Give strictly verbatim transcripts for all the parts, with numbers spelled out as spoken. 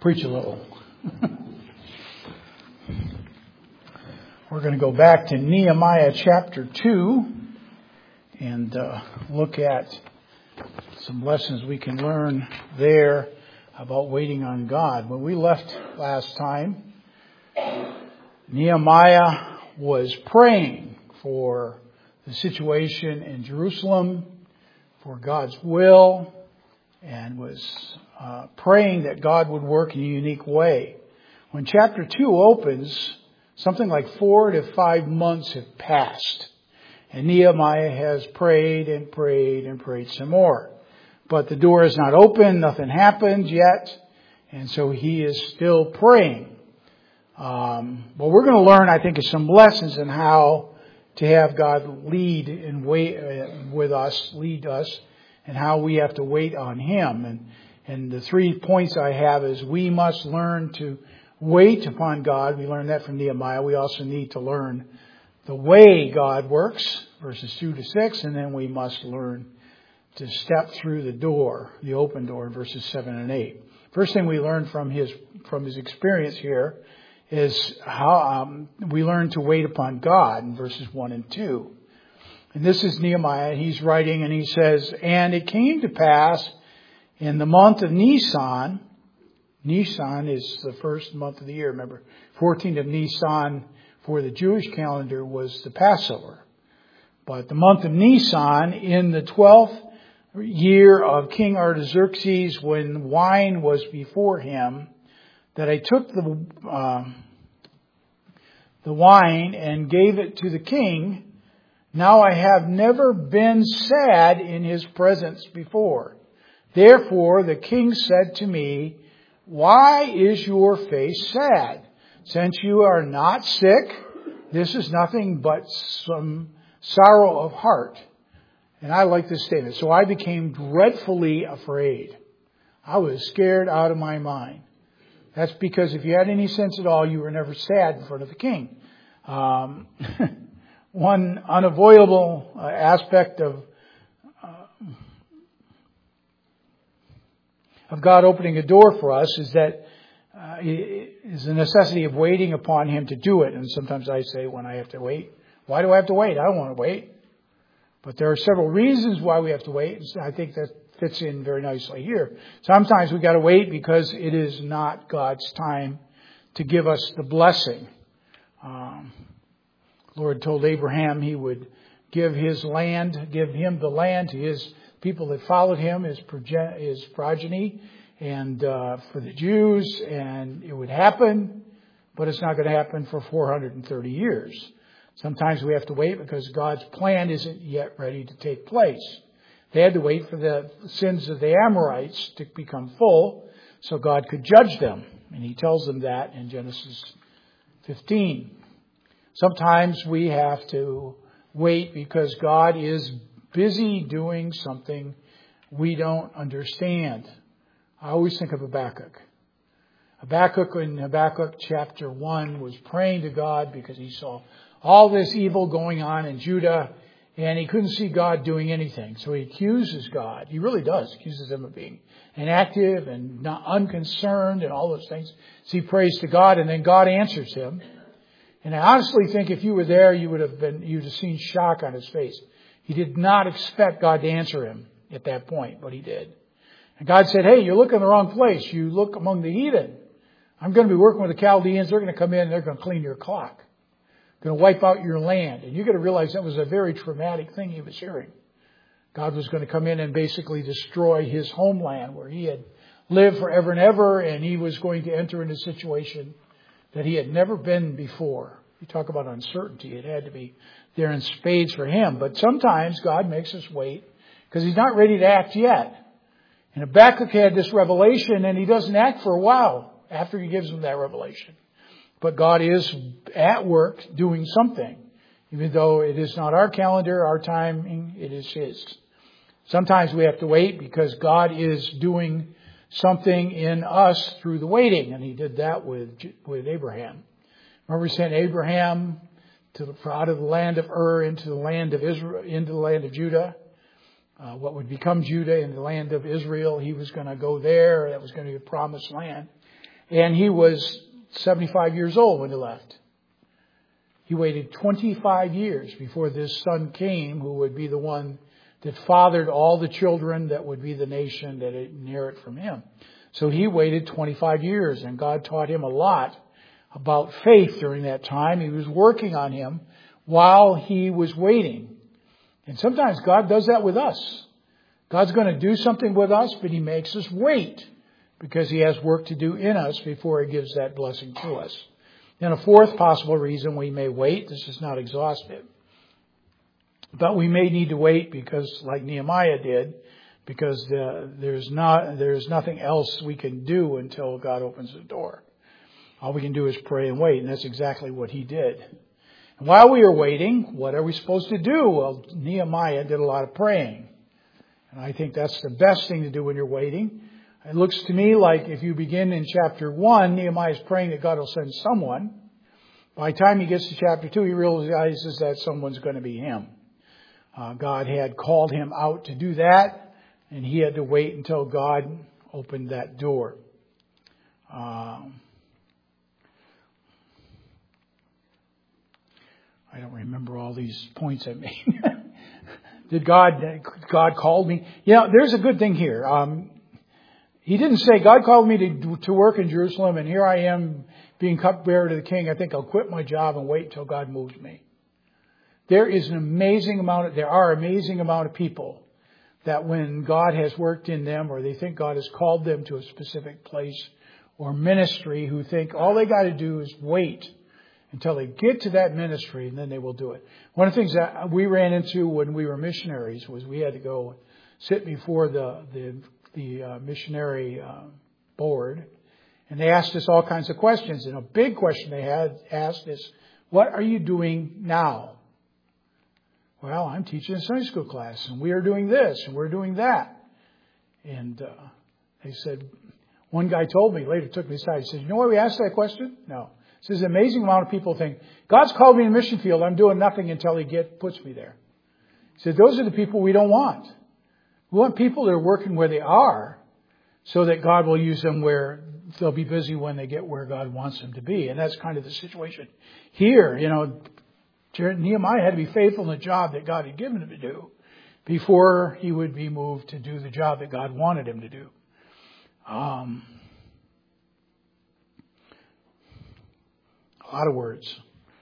preach a little. We're going to go back to Nehemiah chapter two and uh, look at some lessons we can learn there about waiting on God. When we left last time, Nehemiah was praying for the situation in Jerusalem, for God's will, and was uh, praying that God would work in a unique way. When chapter two opens, something like four to five months have passed. And Nehemiah has prayed and prayed and prayed some more. But the door is not open, nothing happened yet. And so he is still praying. Um, but we're going to learn, I think, some lessons in how to have God lead and wait uh, with us, lead us, and how we have to wait on Him. And, and the three points I have is we must learn to wait upon God. We learned that from Nehemiah. We also need to learn the way God works, verses two to six, and then we must learn to step through the door, the open door, in verses seven and eight. First thing we learn from his from his experience here is how um, we learn to wait upon God in verses one and two. And this is Nehemiah. He's writing and he says, "And it came to pass in the month of Nisan," Nisan is the first month of the year. Remember, fourteenth of Nisan for the Jewish calendar was the Passover. But the month of Nisan, in the twelfth year of King Artaxerxes, when wine was before him, that I took the uh, the wine and gave it to the king. Now I have never been sad in his presence before. Therefore the king said to me, why is your face sad? Since you are not sick, this is nothing but some sorrow of heart. And I like this statement. So I became dreadfully afraid. I was scared out of my mind. That's because if you had any sense at all, you were never sad in front of the king. Um, one unavoidable uh, aspect of uh, of God opening a door for us is that uh, is the necessity of waiting upon Him to do it. And sometimes I say, when I have to wait, why do I have to wait? I don't want to wait. But there are several reasons why we have to wait. I think that fits in very nicely here. Sometimes we got to wait because it is not God's time to give us the blessing. Um, Lord told Abraham He would give his land, give him the land to his people that followed him, his, progen- his progeny, and uh, for the Jews, and it would happen, but it's not going to happen for four hundred thirty years. Sometimes we have to wait because God's plan isn't yet ready to take place. They had to wait for the sins of the Amorites to become full so God could judge them. And He tells them that in Genesis fifteen. Sometimes we have to wait because God is busy doing something we don't understand. I always think of Habakkuk. Habakkuk in Habakkuk chapter one was praying to God because he saw all this evil going on in Judah, and he couldn't see God doing anything. So he accuses God. He really does. Accuses Him of being inactive and not unconcerned and all those things. So he prays to God, and then God answers him. And I honestly think if you were there, you would have been, you'd have seen shock on his face. He did not expect God to answer him at that point, but He did. And God said, hey, you look in the wrong place. You look among the heathen. I'm going to be working with the Chaldeans. They're going to come in and they're going to clean your clock. Going to wipe out your land. And you've got to realize that was a very traumatic thing he was hearing. God was going to come in and basically destroy his homeland where he had lived forever and ever, and he was going to enter into a situation that he had never been before. You talk about uncertainty. It had to be there in spades for him. But sometimes God makes us wait because He's not ready to act yet. And Habakkuk had this revelation, and he doesn't act for a while after He gives him that revelation. But God is at work doing something. Even though it is not our calendar, our timing, it is His. Sometimes we have to wait because God is doing something in us through the waiting. And He did that with with Abraham. Remember He sent Abraham to the, out of the land of Ur into the land of Israel, into the land of Judah. Uh, what would become Judah in the land of Israel. He was going to go there. That was going to be a promised land. And he was seventy-five years old when he left. He waited twenty-five years before this son came, who would be the one that fathered all the children that would be the nation that would inherit from him. So he waited twenty-five years, and God taught him a lot about faith during that time. He was working on him while he was waiting. And sometimes God does that with us. God's going to do something with us, but He makes us wait because He has work to do in us before He gives that blessing to us. And a fourth possible reason we may wait, this is not exhaustive, but we may need to wait because, like Nehemiah did, because the, there's not there's nothing else we can do until God opens the door. All we can do is pray and wait, and that's exactly what he did. And while we are waiting, what are we supposed to do? Well, Nehemiah did a lot of praying. And I think that's the best thing to do when you're waiting. It looks to me like if you begin in chapter one, Nehemiah is praying that God will send someone. By the time he gets to chapter two, he realizes that someone's going to be him. Uh, God had called him out to do that, and he had to wait until God opened that door. Um, I don't remember all these points I made. Did God, God called me? You know, there's a good thing here. Um, he didn't say, God called me to, to work in Jerusalem, and here I am being cupbearer to the king. I think I'll quit my job and wait until God moves me. There is an amazing amount of, there are amazing amount of people that when God has worked in them, or they think God has called them to a specific place or ministry, who think all they got to do is wait until they get to that ministry, and then they will do it. One of the things that we ran into when we were missionaries was we had to go sit before the the, the uh, missionary uh, board, and they asked us all kinds of questions. And a big question they had asked is, "What are you doing now?" Well, I'm teaching a Sunday school class, and we are doing this, and we're doing that. And uh, they said, one guy told me later, took me aside. He said, "You know why we asked that question?" No. He says, an amazing amount of people think, God's called me in the mission field. I'm doing nothing until He get puts me there. He said, those are the people we don't want. We want people that are working where they are so that God will use them where they'll be busy when they get where God wants them to be. And that's kind of the situation here. You know, Nehemiah had to be faithful in the job that God had given him to do before he would be moved to do the job that God wanted him to do. Um, a lot of words.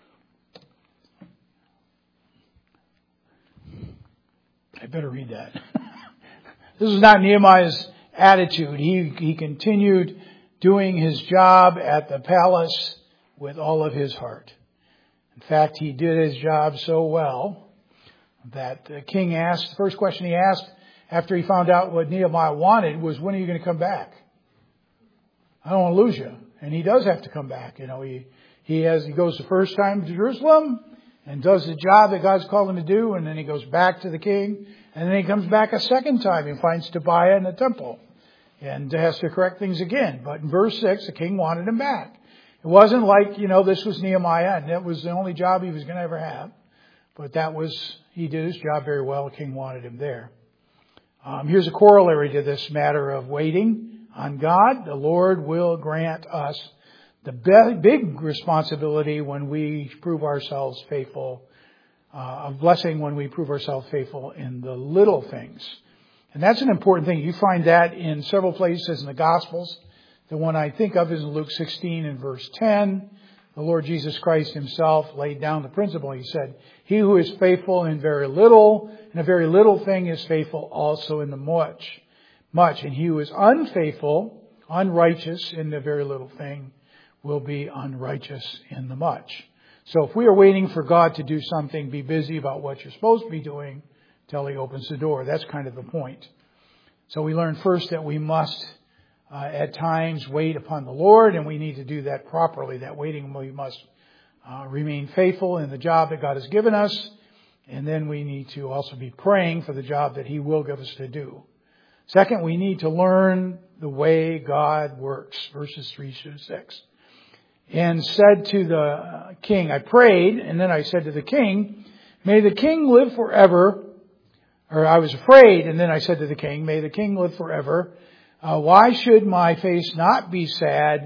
I better read that. This is not Nehemiah's attitude. He, he continued doing his job at the palace with all of his heart. In fact, he did his job so well that the king asked, the first question he asked after he found out what Nehemiah wanted was, when are you going to come back? I don't want to lose you. And he does have to come back. You know, he, he has, he goes the first time to Jerusalem and does the job that God's called him to do. And then he goes back to the king. And then he comes back a second time and finds Tobiah in the temple and has to correct things again. But in verse six, the king wanted him back. It wasn't like, you know, this was Nehemiah and that was the only job he was going to ever have. But that was, he did his job very well. The king wanted him there. Um, here's a corollary to this matter of waiting on God. The Lord will grant us the big responsibility when we prove ourselves faithful, uh, of blessing when we prove ourselves faithful in the little things. And that's an important thing. You find that in several places in the Gospels. The one I think of is in Luke sixteen and verse ten. The Lord Jesus Christ Himself laid down the principle. He said, he who is faithful in very little, in a very little thing is faithful also in the much. Much. And he who is unfaithful, unrighteous in the very little thing will be unrighteous in the much. So if we are waiting for God to do something, be busy about what you're supposed to be doing till He opens the door. That's kind of the point. So we learn first that we must uh, at times wait upon the Lord, and we need to do that properly. That waiting, we must uh, remain faithful in the job that God has given us. And then we need to also be praying for the job that He will give us to do. Second, we need to learn the way God works. Verses three through six. And said to the king, I prayed, and then I said to the king, may the king live forever. Or I was afraid, and then I said to the king, may the king live forever. Uh, why should my face not be sad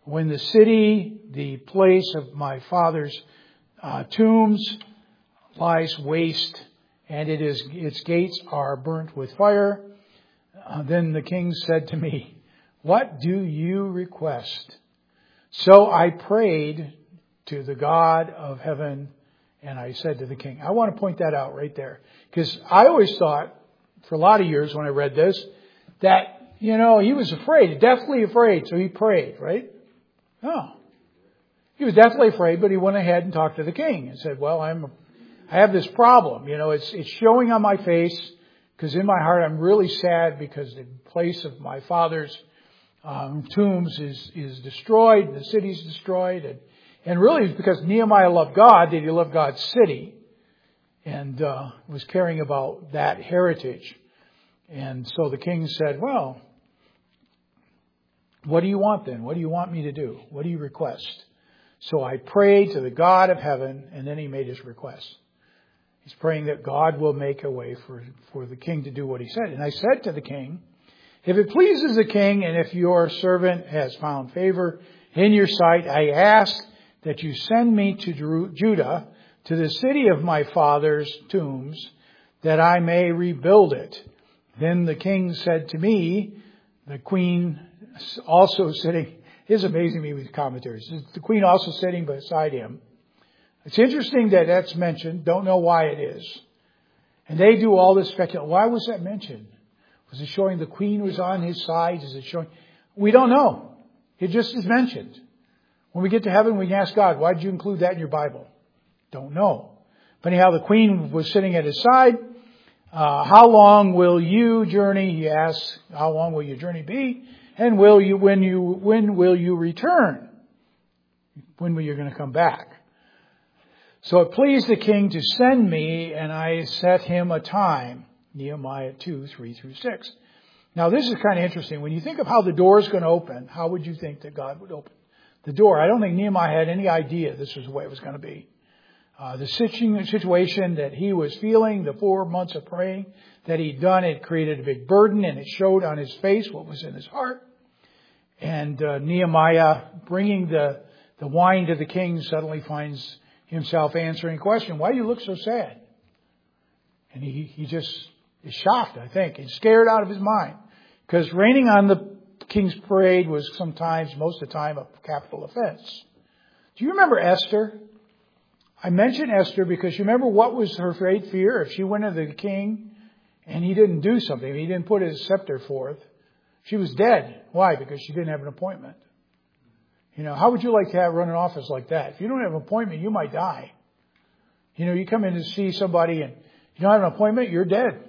when the city, the place of my father's uh, tombs, lies waste, and it is its gates are burnt with fire, uh, then the king said to me, what do you request? So I prayed to the God of heaven, and I said to the king, I want to point that out right there, because I always thought, for a lot of years when I read this, that, you know, he was afraid, deathly afraid, so he prayed, right? No. He was deathly afraid, but he went ahead and talked to the king and said, well, I'm, I have this problem. You know, it's, it's showing on my face, because in my heart I'm really sad because the place of my father's um, tombs is, is destroyed, and the city's destroyed, and, and really it's because Nehemiah loved God, that he loved God's city, and uh, was caring about that heritage. And so the king said, well, what do you want then? What do you want me to do? What do you request? So I prayed to the God of heaven, and then he made his request. He's praying that God will make a way for, for the king to do what he said. And I said to the king, if it pleases the king, and if your servant has found favor in your sight, I ask that you send me to Judah, to the city of my father's tombs, that I may rebuild it. Then the king said to me, the queen also sitting, it's amazing me with commentaries, the queen also sitting beside him. It's interesting that that's mentioned. Don't know why it is. And they do all this speculation. Why was that mentioned? Was it showing the queen was on his side? Is it showing? We don't know. It just is mentioned. When we get to heaven, we can ask God, why did you include that in your Bible? Don't know. But anyhow, the queen was sitting at his side. Uh, how long will you journey? He asks, how long will your journey be? And will you, when you, when will you return? When will you going to come back? So it pleased the king to send me, and I set him a time. Nehemiah two, three through six. Now this is kind of interesting. When you think of how the door is going to open, how would you think that God would open the door? I don't think Nehemiah had any idea this was the way it was going to be. Uh, the situation that he was feeling, the four months of praying that he'd done, it created a big burden, and it showed on his face what was in his heart. And uh, Nehemiah, bringing the, the wine to the king, suddenly finds himself answering a question, why do you look so sad? And he, he just is shocked, I think. He's scared out of his mind. Because reigning on the king's parade was sometimes, most of the time, a capital offense. Do you remember Esther? I mention Esther because you remember what was her great fear? If she went to the king and he didn't do something, he didn't put his scepter forth, she was dead. Why? Because she didn't have an appointment. You know, how would you like to have run an office like that? If you don't have an appointment, you might die. You know, you come in to see somebody and you don't have an appointment, you're dead.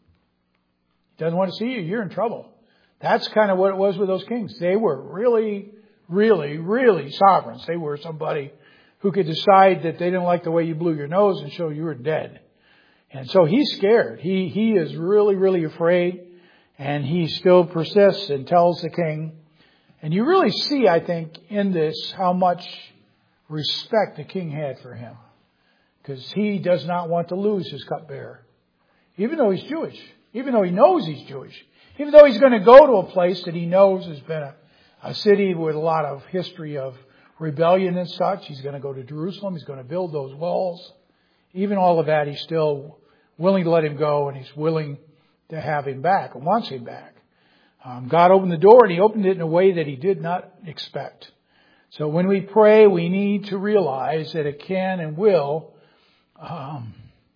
He doesn't want to see you, you're in trouble. That's kind of what it was with those kings. They were really, really, really sovereigns. They were somebody who could decide that they didn't like the way you blew your nose and show you were dead. And so he's scared. He, he is really, really afraid. And he still persists and tells the king. And you really see, I think, in this how much respect the king had for him. Because he does not want to lose his cupbearer. Even though he's Jewish. Even though he knows he's Jewish. Even though he's going to go to a place that he knows has been a, a city with a lot of history of rebellion and such. He's going to go to Jerusalem. He's going to build those walls. Even all of that, he's still willing to let him go, and he's willing to have him back and wants him back. Um, God opened the door, and he opened it in a way that he did not expect. So when we pray, we need to realize that it can and will. Um,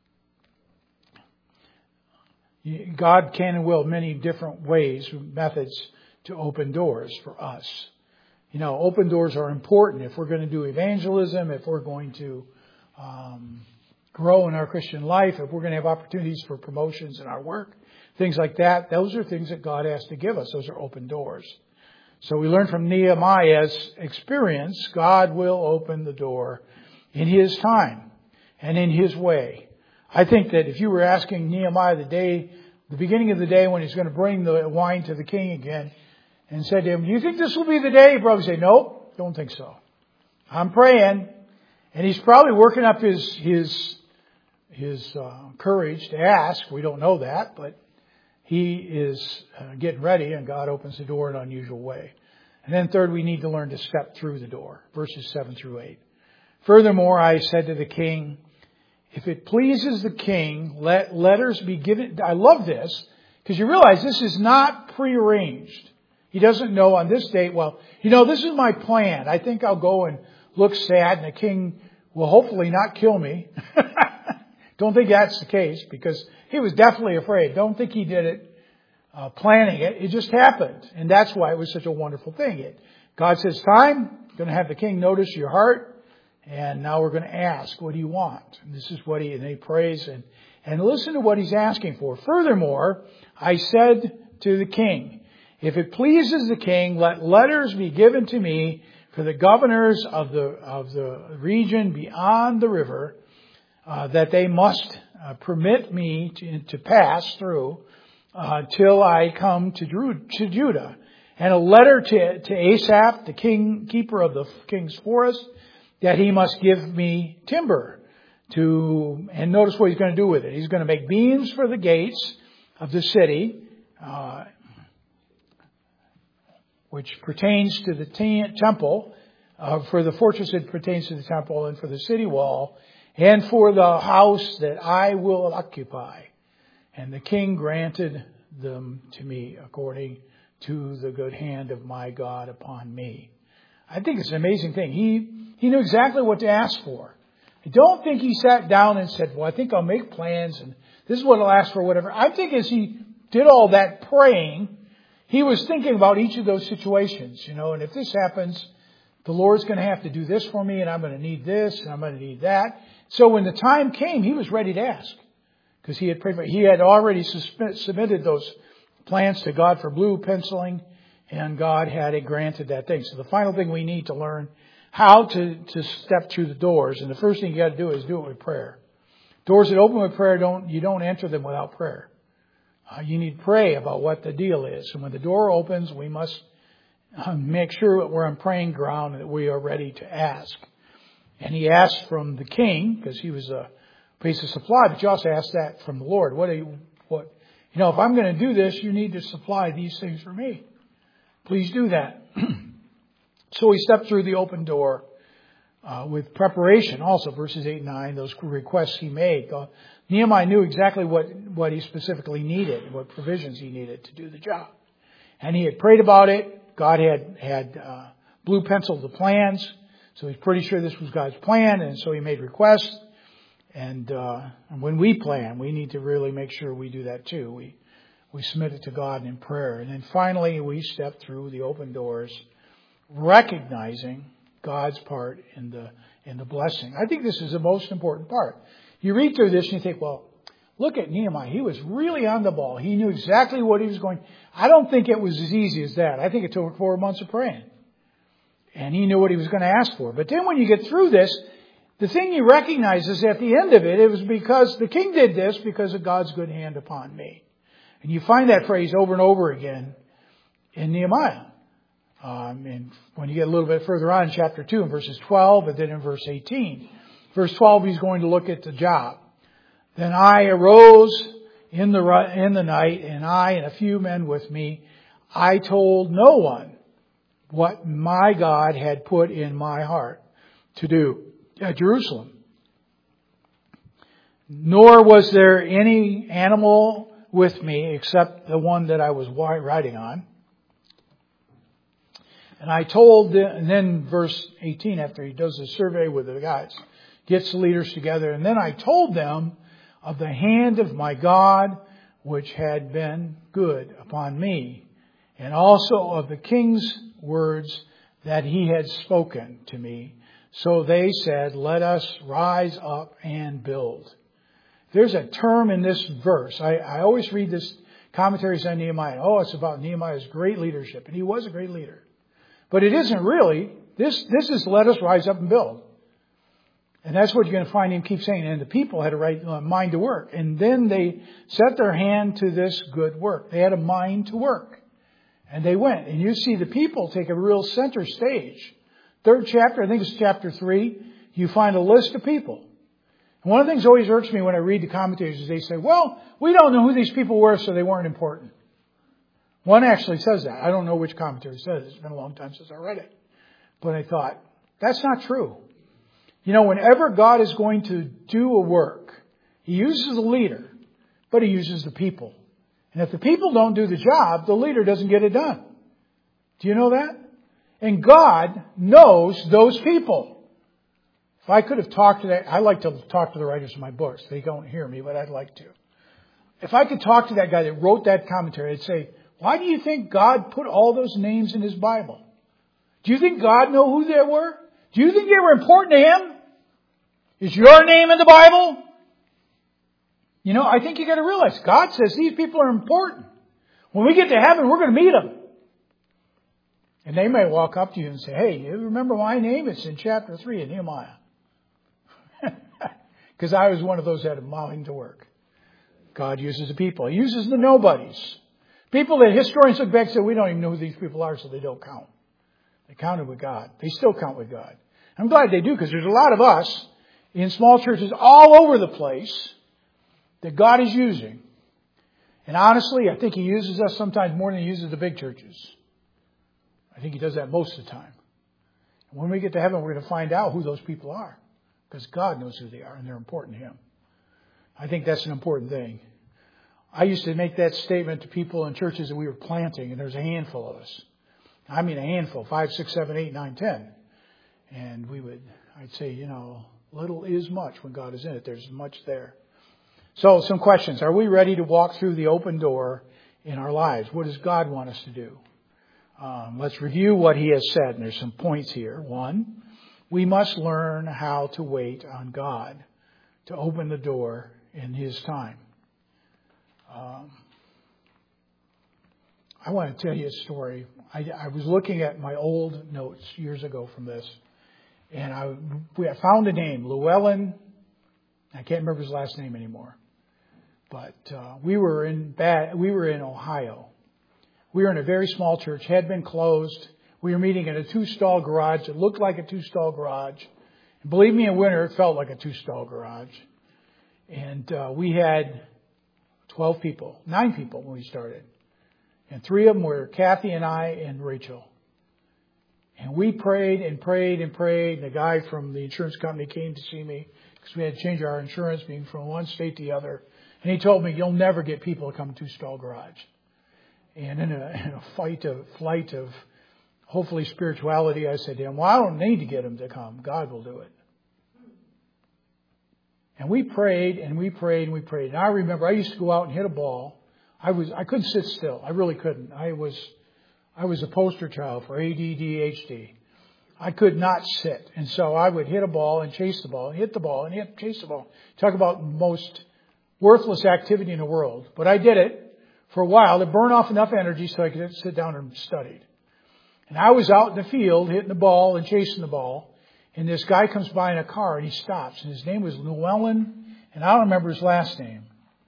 God can and will many different ways, methods to open doors for us. You know, open doors are important if we're going to do evangelism, if we're going to um, grow in our Christian life, if we're going to have opportunities for promotions in our work, things like that. Those are things that God has to give us. Those are open doors. So we learn from Nehemiah's experience, God will open the door in His time and in His way. I think that if you were asking Nehemiah the day, the beginning of the day when he's going to bring the wine to the king again, and said to him, do you think this will be the day? He'd probably say, nope, don't think so. I'm praying. And he's probably working up his, his, his uh, courage to ask. We don't know that, but he is uh, getting ready, and God opens the door in an unusual way. And then third, we need to learn to step through the door. Verses seven through eight. Furthermore, I said to the king, if it pleases the king, let letters be given. I love this because you realize this is not prearranged. He doesn't know on this date, well, you know, this is my plan. I think I'll go and look sad and the king will hopefully not kill me. Don't think that's the case because he was definitely afraid. Don't think he did it uh, planning it. It just happened. And that's why it was such a wonderful thing. It, God says, time, going to have the king notice your heart. And now we're going to ask, what do you want? And this is what he, and he prays and, and listen to what he's asking for. Furthermore, I said to the king, if it pleases the king, let letters be given to me for the governors of the, of the region beyond the river, uh, that they must uh, permit me to, to pass through, uh, till I come to, Drew, to Judah. And a letter to, to Asaph, the king, keeper of the king's forest, that he must give me timber to, and notice what he's going to do with it. He's going to make beams for the gates of the city, uh, which pertains to the t- temple, uh, for the fortress it pertains to the temple, and for the city wall, and for the house that I will occupy. And the king granted them to me according to the good hand of my God upon me. I think it's an amazing thing. He he knew exactly what to ask for. I don't think he sat down and said, well, I think I'll make plans and this is what I'll ask for, whatever. I think as he did all that praying, he was thinking about each of those situations, you know, and if this happens, the Lord's going to have to do this for me and I'm going to need this and I'm going to need that. So when the time came, he was ready to ask because he had prayed for, he had already submitted those plans to God for blue penciling. And God had it granted that thing. So the final thing we need to learn how to, to step through the doors. And the first thing you got to do is do it with prayer. Doors that open with prayer, don't you don't enter them without prayer. Uh, you need to pray about what the deal is. And when the door opens, we must uh, make sure that we're on praying ground and that we are ready to ask. And he asked from the king, because he was a place of supply, but you also asked that from the Lord. What are you, what, you know, if I'm going to do this, you need to supply these things for me. Please do that. So he stepped through the open door uh, with preparation. Also, verses eight and nine, those requests he made. God, Nehemiah knew exactly what, what he specifically needed, what provisions he needed to do the job. And he had prayed about it. God had, had uh, blue penciled the plans. So he's pretty sure this was God's plan. And so he made requests. And, uh, and when we plan, we need to really make sure we do that too. We We submit it to God in prayer. And then finally, we step through the open doors, recognizing God's part in the in the blessing. I think this is the most important part. You read through this and you think, well, look at Nehemiah. He was really on the ball. He knew exactly what he was going. I don't think it was as easy as that. I think it took four months of praying. And he knew what he was going to ask for. But then when you get through this, the thing you recognize is at the end of it, it was because the king did this because of God's good hand upon me. And you find that phrase over and over again in Nehemiah. Um, and when you get a little bit further on in chapter two, in verses twelve, and then in verse eighteen. Verse twelve, he's going to look at the job. Then I arose in the in the night, and I and a few men with me, I told no one what my God had put in my heart to do at Jerusalem. Nor was there any animal with me except the one that I was riding on. And I told, and then verse eighteen, after he does a survey with the guys, gets the leaders together, and then I told them of the hand of my God, which had been good upon me, and also of the king's words that he had spoken to me. So they said, let us rise up and build. There's a term in this verse. I, I always read this commentaries on Nehemiah. Oh, it's about Nehemiah's great leadership. And he was a great leader. But it isn't really. This, this is let us rise up and build. And that's what you're going to find him keep saying. And the people had a right mind to work. And then they set their hand to this good work. They had a mind to work. And they went. And you see the people take a real center stage. Third chapter, I think it's chapter three, you find a list of people. And one of the things that always irks me when I read the commentators is they say, well, we don't know who these people were, so they weren't important. One actually says that. I don't know which commentary says it. It's been a long time since I read it. But I thought, that's not true. You know, whenever God is going to do a work, He uses the leader, but He uses the people. And if the people don't do the job, the leader doesn't get it done. Do you know that? And God knows those people. If I could have talked to that, I like to talk to the writers of my books. They don't hear me, but I'd like to. If I could talk to that guy that wrote that commentary, I'd say, why do you think God put all those names in His Bible? Do you think God knew who they were? Do you think they were important to Him? Is your name in the Bible? You know, I think you got to realize God says these people are important. When we get to heaven, we're going to meet them. And they may walk up to you and say, hey, you remember my name? It's in chapter three of Nehemiah. Because I was one of those that had mouthing to work. God uses the people. He uses the nobodies. People that historians look back and say, we don't even know who these people are, so they don't count. They counted with God. They still count with God. I'm glad they do, because there's a lot of us in small churches all over the place that God is using. And honestly, I think He uses us sometimes more than He uses the big churches. I think He does that most of the time. And when we get to heaven, we're going to find out who those people are, because God knows who they are and they're important to Him. I think that's an important thing. I used to make that statement to people in churches that we were planting, and there's a handful of us. I mean a handful, five, six, seven, eight, nine, ten. And we would, I'd say, you know, little is much when God is in it. There's much there. So some questions. Are we ready to walk through the open door in our lives? What does God want us to do? Um, let's review what He has said. And there's some points here. One, we must learn how to wait on God to open the door in His time. Um, I want to tell you a story. I, I was looking at my old notes years ago from this, and I, we, I found a name, Llewellyn. I can't remember his last name anymore, but uh, we were in bad, we were in Ohio. We were in a very small church, had been closed. We were meeting in a two-stall garage. It looked like a two-stall garage. And believe me, in winter, it felt like a two-stall garage. And uh, we had twelve people, nine people when we started. And three of them were Kathy and I and Rachel. And we prayed and prayed and prayed. And the guy from the insurance company came to see me because we had to change our insurance, being from one state to the other. And he told me, you'll never get people to come to two-stall garage. And in a, in a fight of flight of hopefully spirituality, I said to him, well, I don't need to get them to come. God will do it. And we prayed and we prayed and we prayed. And I remember I used to go out and hit a ball. I was I couldn't sit still. I really couldn't. I was I was a poster child for A D D H D. I could not sit. And so I would hit a ball and chase the ball and hit the ball and hit chase the ball. Talk about the most worthless activity in the world. But I did it for a while to burn off enough energy so I could sit down and study. And I was out in the field hitting the ball and chasing the ball. And this guy comes by in a car and he stops. And his name was Llewellyn. And I don't remember his last name.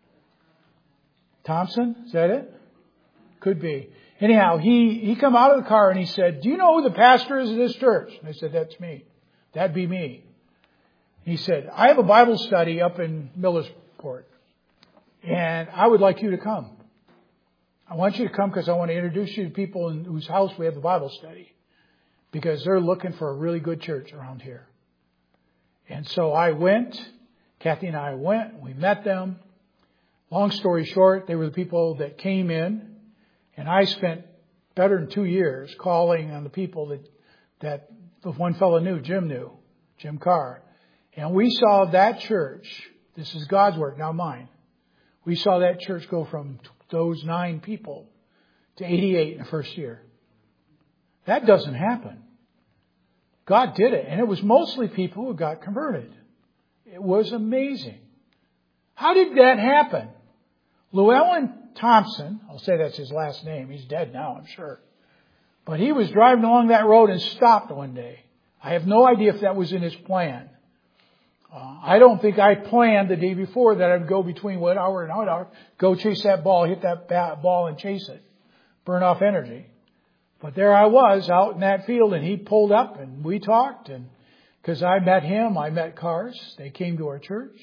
Thompson? Is that it? Could be. Anyhow, he, he come out of the car and he said, do you know who the pastor is of this church? And I said, that's me. That'd be me. He said, I have a Bible study up in Millersport. And I would like you to come. I want you to come because I want to introduce you to people in whose house we have the Bible study. Because they're looking for a really good church around here. And so I went. Kathy and I went. We met them. Long story short, they were the people that came in. And I spent better than two years calling on the people that, that the one fellow knew, Jim knew, Jim Carr. And we saw that church, this is God's work, not mine. We saw that church go from those nine people to eighty-eight in the first year. That doesn't happen. God did it. And it was mostly people who got converted. It was amazing. How did that happen? Llewellyn Thompson, I'll say that's his last name. He's dead now, I'm sure. But he was driving along that road and stopped one day. I have no idea if that was in his plan. Uh, I don't think I planned the day before that I'd go between what hour and what hour, go chase that ball, hit that bat, ball and chase it, burn off energy. But there I was out in that field and he pulled up and we talked. And because I met him, I met Cars. They came to our church.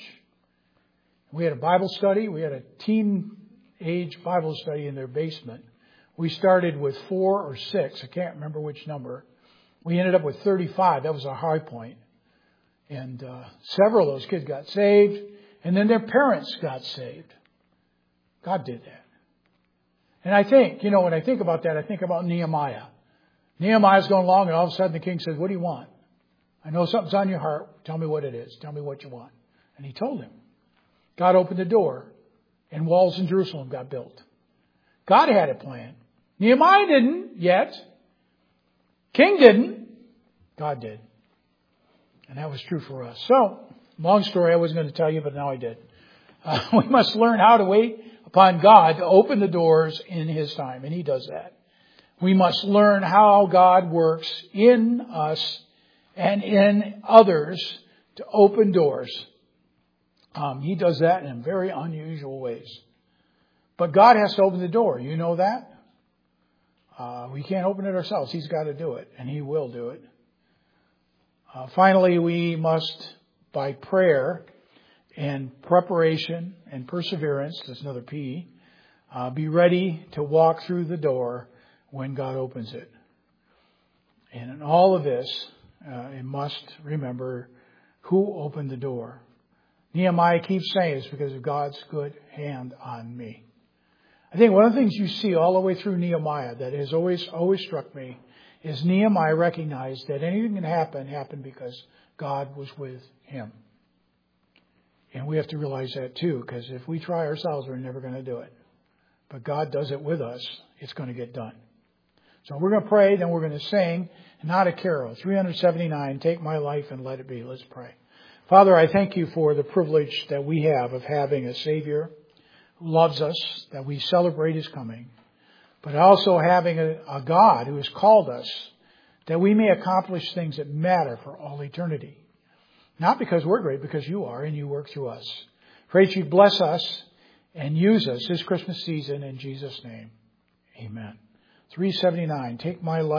We had a Bible study. We had a teen age Bible study in their basement We started with four or six. I can't remember which number. We ended up with thirty-five. That was our high point. And uh, several of those kids got saved. And then their parents got saved. God did that. And I think, you know, when I think about that, I think about Nehemiah. Nehemiah's going along and all of a sudden the king says, what do you want? I know something's on your heart. Tell me what it is. Tell me what you want. And he told him. God opened the door and walls in Jerusalem got built. God had a plan. Nehemiah didn't yet. King didn't. God did. And that was true for us. So, long story I wasn't going to tell you, but now I did. Uh, we must learn how to wait upon God to open the doors in His time. And He does that. We must learn how God works in us and in others to open doors. Um, he does that in very unusual ways. But God has to open the door. You know that? Uh, we can't open it ourselves. He's got to do it. And He will do it. Uh, finally, we must, by prayer and preparation and perseverance, that's another P, uh, be ready to walk through the door when God opens it. And in all of this, uh, it must remember who opened the door. Nehemiah keeps saying it's because of God's good hand on me. I think one of the things you see all the way through Nehemiah that has always, always struck me is Nehemiah recognized that anything that happened happened because God was with him. And we have to realize that too, because if we try ourselves, we're never going to do it. But God does it with us. It's going to get done. So we're going to pray, then we're going to sing, not a carol. three seventy-nine, Take My Life and Let It Be. Let's pray. Father, I thank You for the privilege that we have of having a Savior who loves us, that we celebrate His coming, but also having a, a God who has called us that we may accomplish things that matter for all eternity. Not because we're great, because You are and You work through us. Pray that You bless us and use us this Christmas season in Jesus' name. Amen. three seventy-nine, Take My Life.